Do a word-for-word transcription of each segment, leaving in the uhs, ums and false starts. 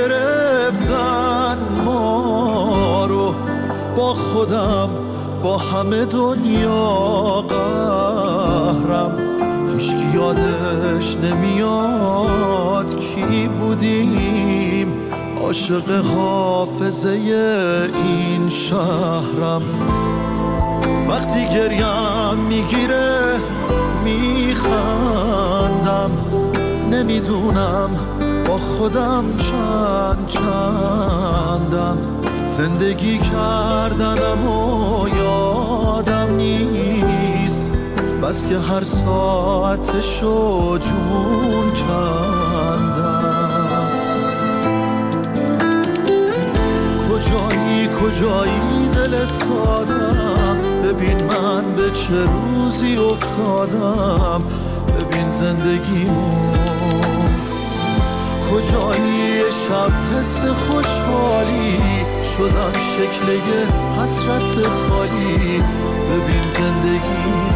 گرفتن ما رو، با خودم با همه دنیا قهرم. هیچکی یادش نمیاد کی بودیم، عاشق حافظه این شهرم. وقتی گریم میگیره میخندم، نمیدونم با خودم چند چندم. زندگی کردنم و یادم نیست، بس که هر ساعتشو جون کندم. کجایی کجایی دل سادم، ببین من به چه روزی افتادم، ببین زندگیمو. کجایی شب حس خوشحالی، شدم شکل یه حسرت خالی، ببین زندگیمو.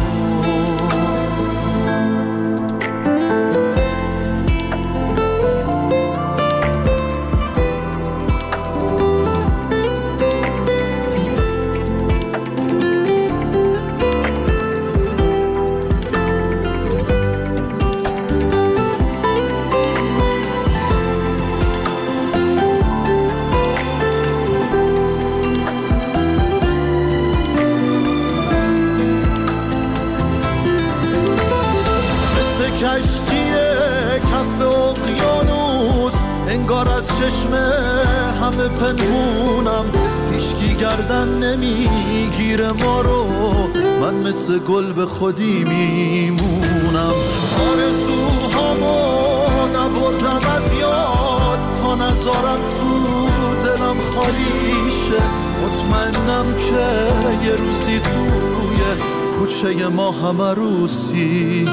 انگار از چشم همه پنهونم، هیچکی گردن نمیگیره ما رو، من مثل گل به خودی میمونم. آرزوهامو نبردم از یاد، تا نذارم تو دلم خالی شه. مطمئنم که یه روزی توی کوچه ما همه روسی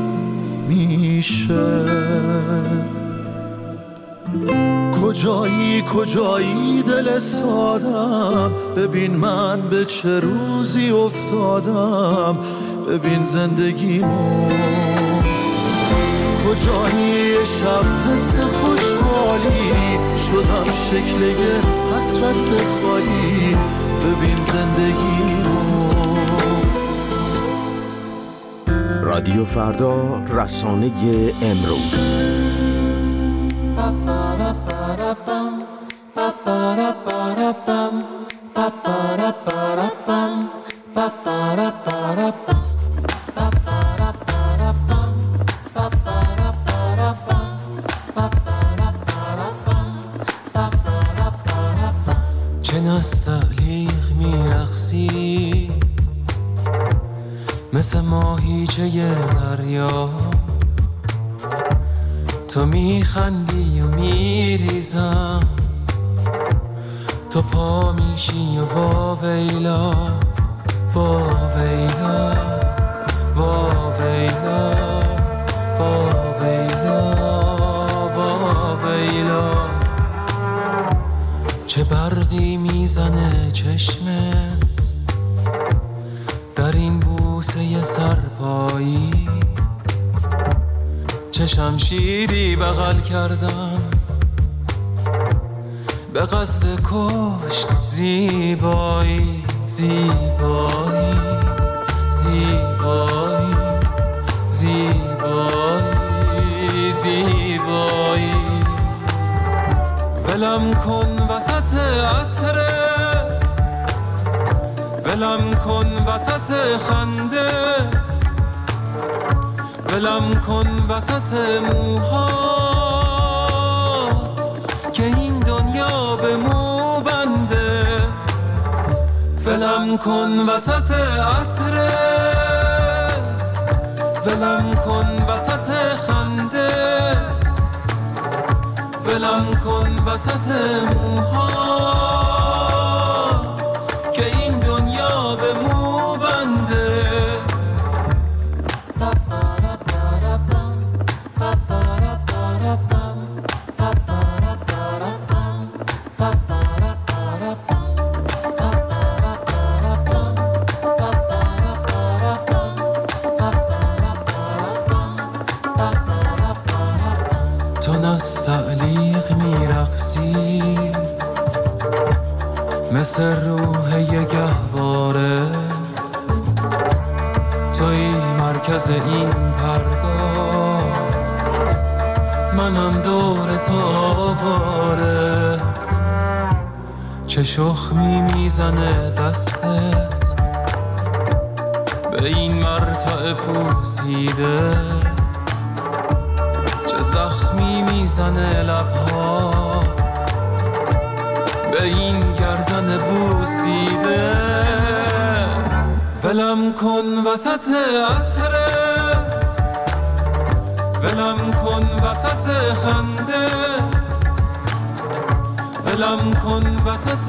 میشه. کجایی کجایی دل سادم، ببین من به چه روزی افتادم، ببین زندگیمو. کجایی شب حس خوشحالی، شدم شکل یه حسرت خالی، ببین زندگیمو. رادیو فردا، رسانه امروز. چه نستعلیق میرقصی مثل ماهیچه دریا، تو میخندی و میریزم، تو پا میشی و با ویلا با ویلا با ویلا با ویلا با ویلا. چه برقی میزنه چشمت در این بوسه سرپایی، چه شمشیری بغل کردم به قصد کشت زیبایی زیبایی زیبایی زیبایی زیبایی. ولم کن وسط عطرت، ولم کن وسط خنده، ولم کن وسط موهات که این دنیا به مو بنده. ولم کن وسط عطرت، ولم کن وسط خنده، ولم کن وسط موهات که این دنیا به مو بنده. تو نستعلیق می میرقصی مثل روح یه گهواره، توی مرکز این پرگاه، منم دور تو آواره. چه شخمی میزنه دستت به این مرتع پوسیده، چه زخمی میزنه لبهات به این گردن بوسیده. ولم کن وسط عطرت، ولم کن وسط خنده، ولم کن وسط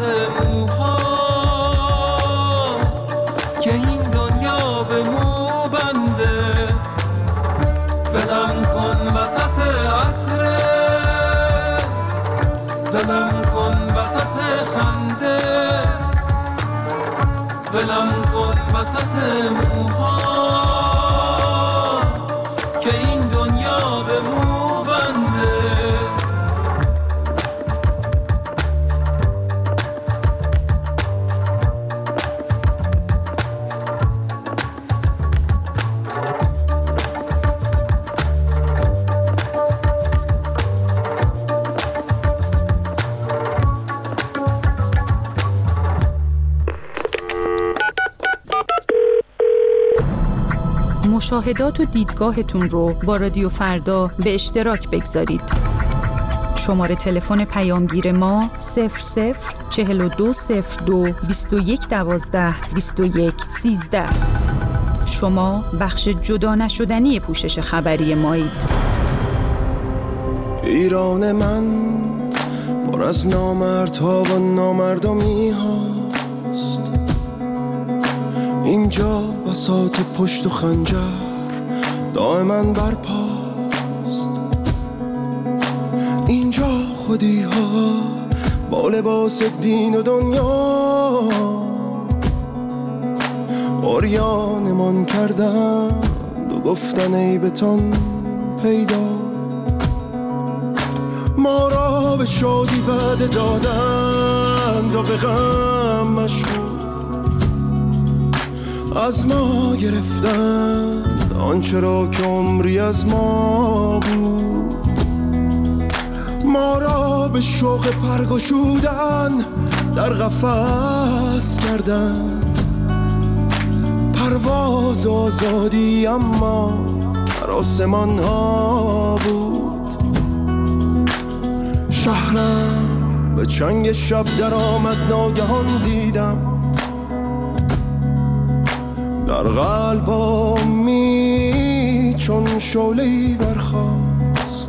موهات که این دنیا به مو بنده. ولم کن وسط عطرت، ولم کن وسط خنده، ولم کن وسط موهات که این دنیا به مو بنده. مشاهدات و دیدگاهتون رو با رادیو فردا به اشتراک بگذارید. شماره تلفن پیامگیر ما صفر صفر چهل و دو صفر دو بیست و یک دوازده بیست و یک سیزده. شما بخش جدا نشدنی پوشش خبری مایید. ایران من پر از نامردها و نامردمی هاست، اینجا بساط پشت و خنجر دائما برپاست، اینجا خودی ها با لباس دین و دنیا عریانمان کردند و گفتن عیبتان پیدا. ما را به شادی وعده دادند و به غم مشغول، از ما گرفتند آنچه را که عمری از ما بود. ما را به شوق پرگشودن در قفس کردند، پرواز آزادی اما در آسمان ها بود. شهرم به چنگ شب در آمد، ناگهان دیدم در قلبمی چون شعله‌ای برخاست.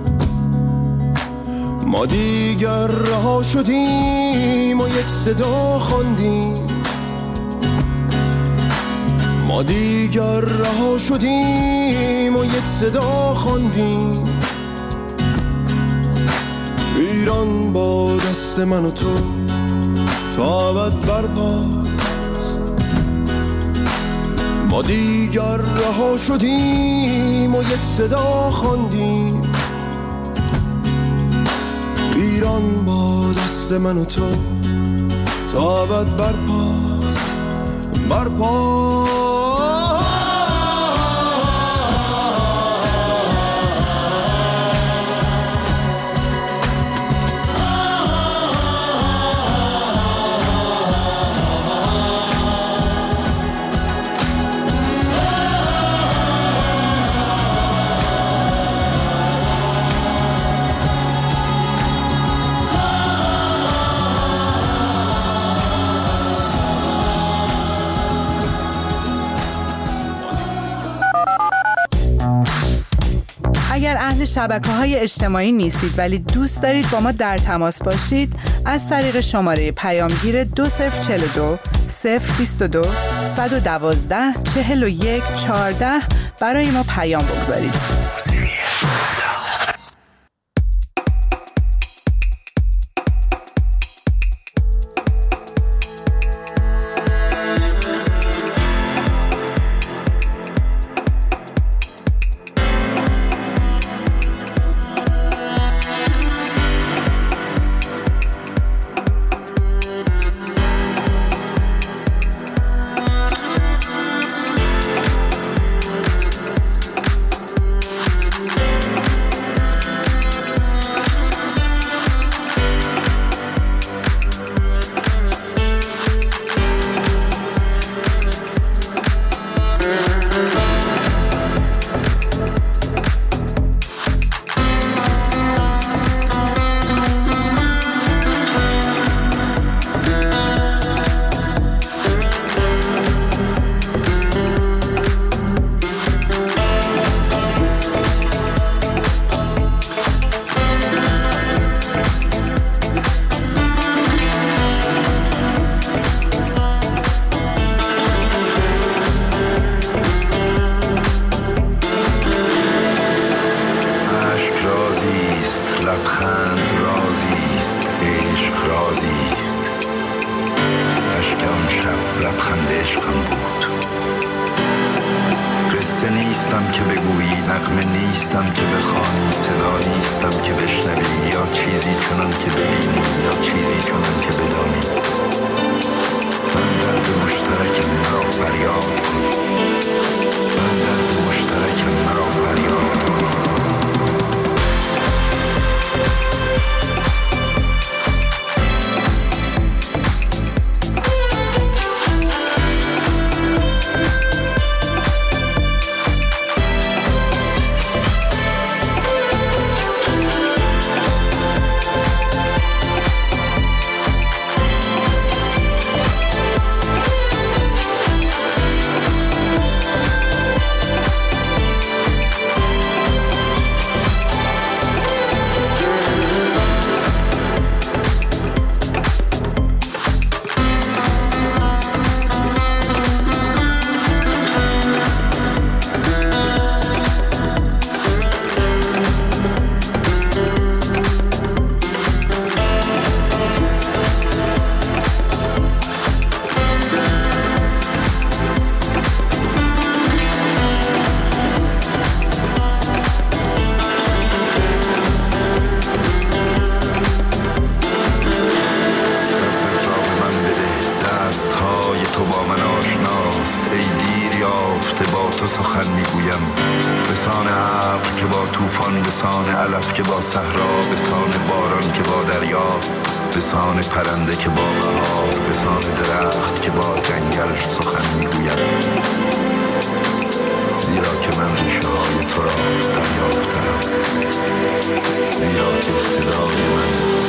ما دیگر رها شدیم و یک صدا خواندیم، ما دیگر رها شدیم و یک صدا خواندیم. ایران با دست من و تو تا ابد برپاست. ما دیگر رها شدیم و یک صدا خواندیم. ایران با دست من و تو تا ابد برپاست، برپاست. اگر اهل شبکه‌های اجتماعی نیستید ولی دوست دارید با ما در تماس باشید، از طریق شماره پیامگیر دو صفر چهل و دو صفر بیست و دو صد و دوازده چهل و یک چهارده برای ما پیام بگذارید. نیستم که بگویی، نغمه نیستم که بخوانی، صدا نیستم که بشنوی، یا چیزی چنان که ببینی یا چیزی چنان که بدانی. من درد مشترکم مرا فریاد کن، من درد مشترکم مرا فریاد کن. بسان ابر که با طوفان، بسان علف که با صحرا، بسان باران که با دریا، بسان پرنده که با بهار، بسان درخت که با جنگل سخن میگوید. زیرا که من ریشه های تو را دریافتم، زیرا که صدای من